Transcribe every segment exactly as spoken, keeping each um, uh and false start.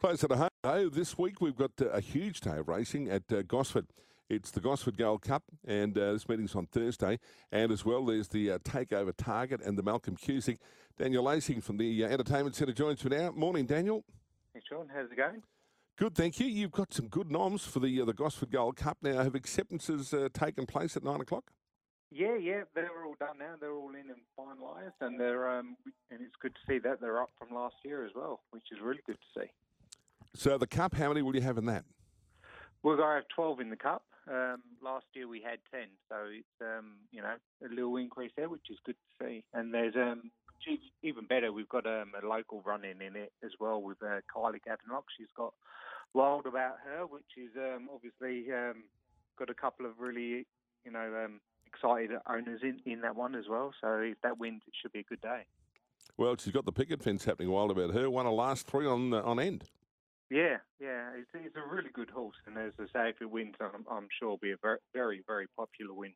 Close at home. Oh, this week we've got uh, a huge day of racing at uh, Gosford. It's the Gosford Gold Cup, and uh, this meeting's on Thursday. And as well, there's the uh, Takeover Target and the Malcolm Cusick. Daniel Lacing from the uh, Entertainment Centre joins me now. Morning, Daniel. Hey, Sean. How's it going? Good, thank you. You've got some good noms for the uh, the Gosford Gold Cup now. Have acceptances uh, taken place at nine o'clock? Yeah, yeah, they're all done now. They're all in and finalised, and they're um, and it's good to see that they're up from last year as well, which is really good to see. So the Cup, how many will you have in that? We're going to have twelve in the Cup. Um, last year we had ten, so it's um, you know a little increase there, which is good to see. And there's um, even better, we've got um, a local running in it as well with uh, Kylie Gavenlock. She's got Wild About Her, which is um, obviously um, got a couple of really you know um, excited owners in, in that one as well. So if that wins, it should be a good day. Well, she's got the picket fence happening. Wild About Her won her last three on uh, on end. Yeah, yeah, it's, it's a really good horse, and as I say, if it wins, I'm, I'm sure it'll be a very, very, very popular win.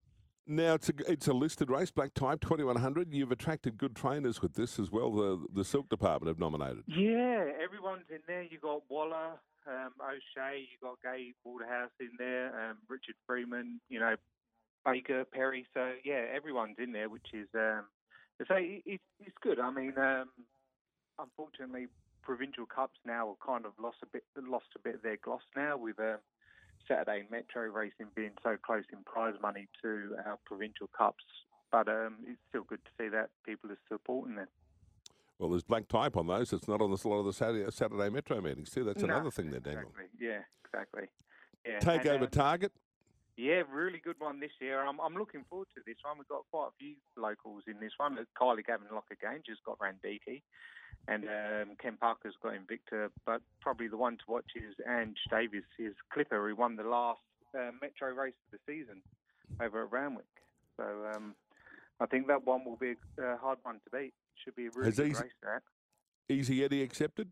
Now, it's a, it's a listed race, Black Type, twenty-one hundred. You've attracted good trainers with this as well. The the Silk Department have nominated. Yeah, everyone's in there. You got Waller, um, O'Shea, you got Gay Waterhouse in there, um, Richard Freeman, you know, Baker, Perry. So, yeah, everyone's in there, which is, um, so it, it, it's good. I mean, um, unfortunately, provincial cups now have kind of lost a bit, lost a bit of their gloss now with um, Saturday Metro racing being so close in prize money to our provincial cups. But um, it's still good to see that people are supporting them. Well, there's Black Type on those. It's not on a lot of the Saturday, Saturday Metro meetings too. That's no, another thing there, Daniel. Exactly. Yeah, exactly. Yeah. Takeover and, um, Target. Yeah, really good one this year. I'm, I'm looking forward to this one. We've got quite a few locals in this one. Kylie Gavenlock again just got Randiki. And um, Ken Parker's got Invicta, but probably the one to watch is Ange Davis, his Clipper, who won the last uh, Metro race of the season over at Randwick. So um, I think that one will be a uh, hard one to beat. Should be a really Has good Easy, race, that. Easy Eddie accepted?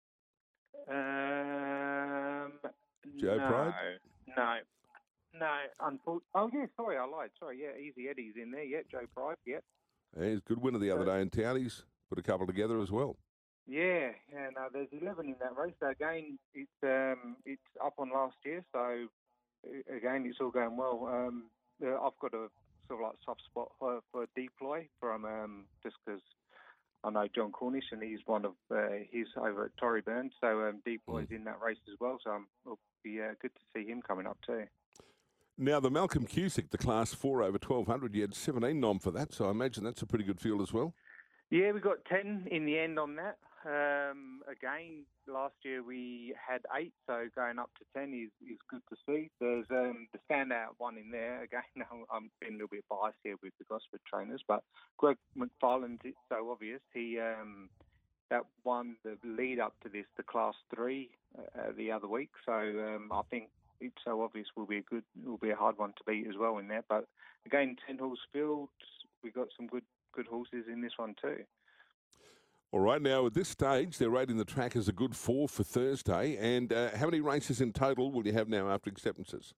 Um, Joe no, Pride? No, no. Unfor- oh, yeah, sorry, I lied. Sorry, yeah, Easy Eddie's in there. Yeah, Joe Pride, yeah. Yeah, he's a good winner the other So, day in Townies. Put a couple together as well. Yeah, yeah. No, there's eleven in that race. So again, it's um, it's up on last year. So again, it's all going well. Um, uh, I've got a sort of like soft spot for, for Deploy from um, just because I know John Cornish and he's one of uh, he's over at Torrey Burn. So um, Deploy's mm. in that race as well. So um, it'll be uh, good to see him coming up too. Now, the Malcolm Cusick, the Class four over twelve hundred, you had seventeen nom for that, so I imagine that's a pretty good field as well. Yeah, we got ten in the end on that. Um, again, last year we had eight, so going up to ten is, is good to see. There's um, the standout one in there. Again, I'm being a little bit biased here with the Gosford trainers, but Greg McFarland's it's so obvious. He um, that won the lead up to this, the Class three, uh, the other week. So um, I think it's so obvious will be a good, will be a hard one to beat as well in there. But again, ten horse field, we got some good good horses in this one too. All right, now at this stage, they're rating the track as a good four for Thursday. And uh, how many races in total will you have now after acceptances?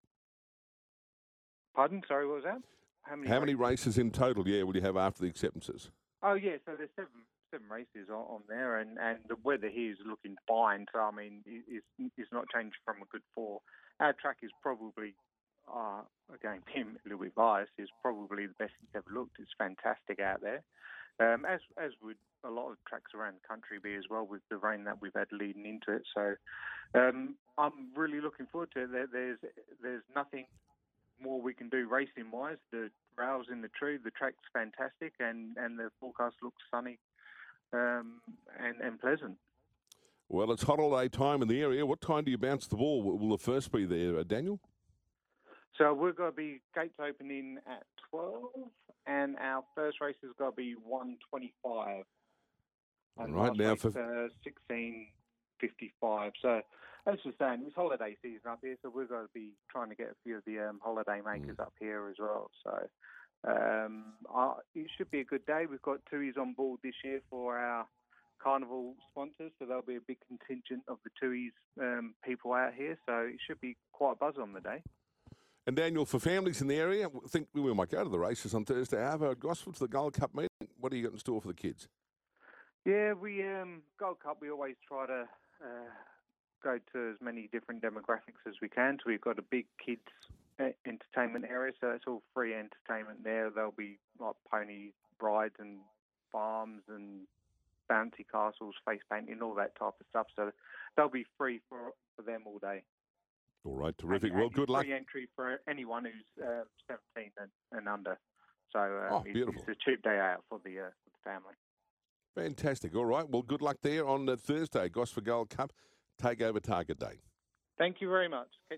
Pardon? Sorry, what was that? How many, how races? many races in total, yeah, will you have after the acceptances? Oh, yeah, so there's seven seven races on, on there, and, and the weather here is looking fine. So, I mean, it's, it's not changed from a good four. Our track is probably, uh, again, being a little bit biased, is probably the best it's ever looked. It's fantastic out there. Um, as as would a lot of tracks around the country be as well with the rain that we've had leading into it. So um, I'm really looking forward to it. There, there's there's nothing more we can do racing wise. The rails in the tree, the track's fantastic, and, and the forecast looks sunny um, and and pleasant. Well, it's hot holiday time in the area. What time do you bounce the ball? Will the first be there, uh, Daniel? So we're going to be gates opening at twelve, and our first race has got to be one twenty-five. And right now for uh, sixteen fifty-five. So as you're saying, it's holiday season up here, so we're going to be trying to get a few of the um, holiday makers mm. up here as well. So um, uh, it should be a good day. We've got Tui's on board this year for our carnival sponsors, so there'll be a big contingent of the Tui's um, people out here. So it should be quite a buzz on the day. And Daniel, for families in the area, I think we might go to the races on Thursday. However, at Gosford for the Gold Cup meeting, what do you got in store for the kids? Yeah, we um, Gold Cup. We always try to uh, go to as many different demographics as we can. So we've got a big kids uh, entertainment area, so it's all free entertainment there. There'll be like pony rides and farms and bouncy castles, face painting, all that type of stuff. So they'll be free for, for them all day. All right, terrific. And, well, and good luck. Free entry for anyone who's uh, seventeen and, and under. So uh, Oh, it's, beautiful. it's a cheap day out for the, uh, for the family. Fantastic. All right, well, good luck there on uh, Thursday, Gosford Gold Cup Takeover Target Day. Thank you very much.